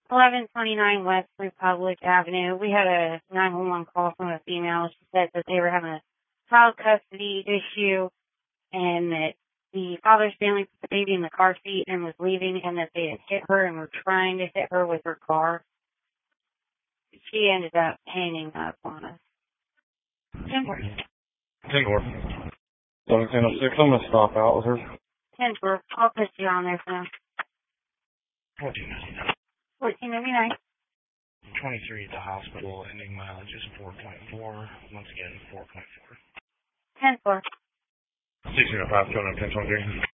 1129 West Republic Avenue. We had a 911 call from a female. She said that they were having a child custody issue and that the father's family put the baby in the car seat and was leaving, and that they had hit her and were trying to hit her with her car. She ended up hanging up on us. 10-4. 10-4. 1706, I'm going to stop out with her. 10-4. I'll put you on there for now. 1499. 1499. 23 at the hospital, ending mileage is 4.4. Once again, 4.4. 10-4. 1605, 1023.